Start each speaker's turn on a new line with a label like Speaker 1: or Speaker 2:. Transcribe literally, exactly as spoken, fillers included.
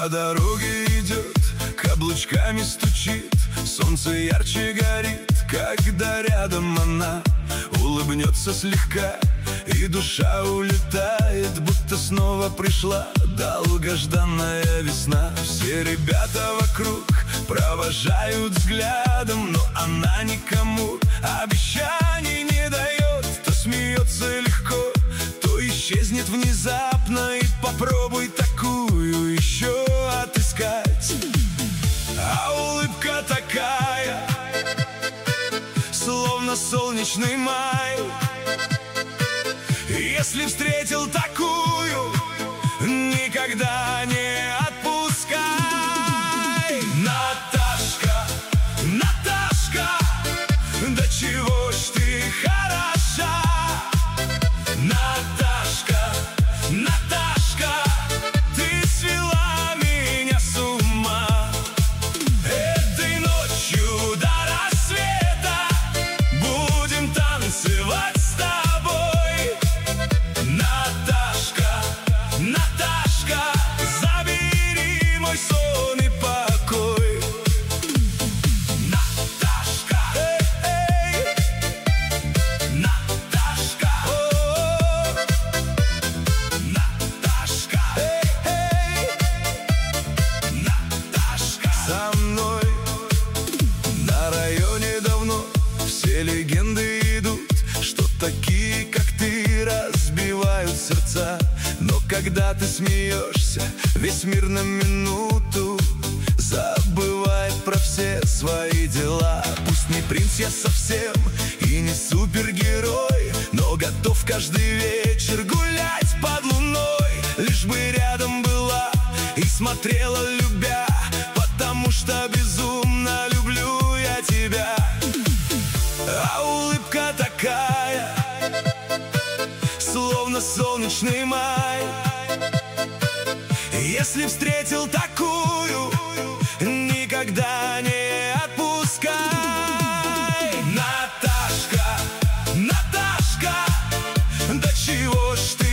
Speaker 1: По дороге идет, каблучками стучит, солнце ярче горит, когда рядом она улыбнется слегка, и душа улетает, будто снова пришла долгожданная весна. Все ребята вокруг провожают взглядом, но она никому обещаний не дает. То смеется легко, то исчезнет внезапно, и попробуй такую еще отыскать. А улыбка такая, словно солнечный май. Если встретил такую, никогда не отпускай. Наташка, Наташка, до чего ж ты хороша. Наташка, Наташка, ты свела меня с ума. Этой ночью до рассвета будем танцевать с тобой. Наташка, Наташка, забери мой сон и покой. Наташка, эй, эй, Наташка, о, Наташка, эй, эй, Наташка. Со мной на районе давно все легенды идут, что такие, как ты, разбивают сердца. Но когда ты смеешься, весь мир на минуту забывает про все свои дела. Пусть не принц я совсем и не супергерой, но готов каждый вечер гулять под луной, лишь бы рядом была и смотрела, любя, потому что безумно люблю я тебя. А улыбка такая, словно солнечный май. Если встретил такую, никогда не отпускай. Наташка, Наташка, до чего ж ты